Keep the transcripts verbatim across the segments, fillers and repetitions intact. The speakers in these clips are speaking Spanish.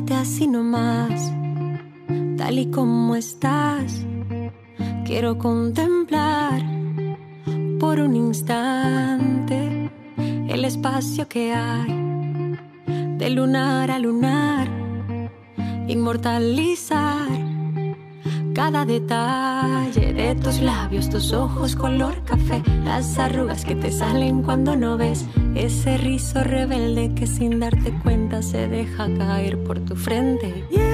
quédate así nomás, tal y como estás. Quiero contemplar por un instante el espacio que hay, de lunar a lunar, inmortalizar cada detalle de tus labios, tus ojos color café, las arrugas que te salen cuando no ves, ese rizo rebelde que sin darte cuenta se deja caer por tu frente. Y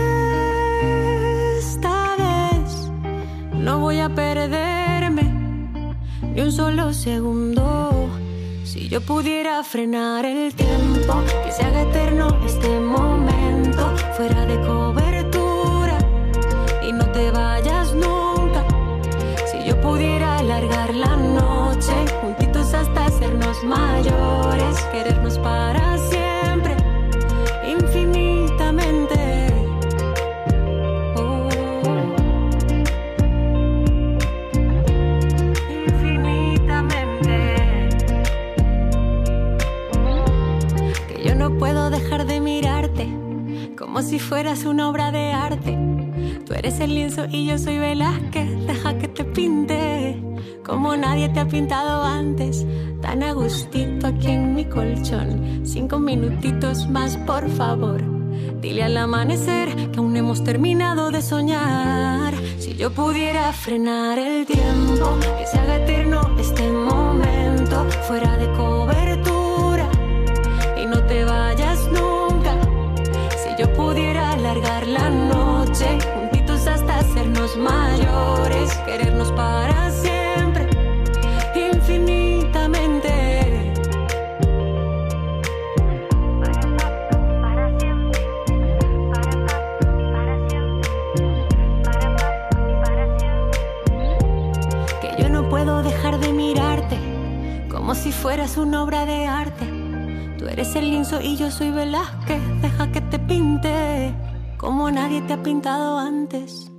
esta vez no voy a perderme ni un solo segundo. Si yo pudiera frenar el tiempo, que se haga eterno este momento, fuera de cobertura y no te vayas nunca. Si yo pudiera alargar la noche, juntitos hasta hacernos mayores, querernos para siempre, infinitamente. Oh. Infinitamente. Que yo no puedo dejar de mirarte, como si fueras una obra de arte. Tú eres el lienzo y yo soy Velázquez, deja que te pinte como nadie te ha pintado antes, tan a gustito aquí en mi colchón. Cinco minutitos más, por favor. Dile al amanecer que aún no hemos terminado de soñar. Si yo pudiera frenar el tiempo, que se haga eterno este momento, fuera de cobertura y no te vayas nunca. Si yo pudiera alargar la noche, hasta hacernos mayores, querernos para siempre, infinitamente. Para siempre, para siempre, para siempre. Que yo no puedo dejar de mirarte, como si fueras una obra de arte. Tú eres el lienzo y yo soy Velázquez, deja que te pinte como nadie te ha pintado antes.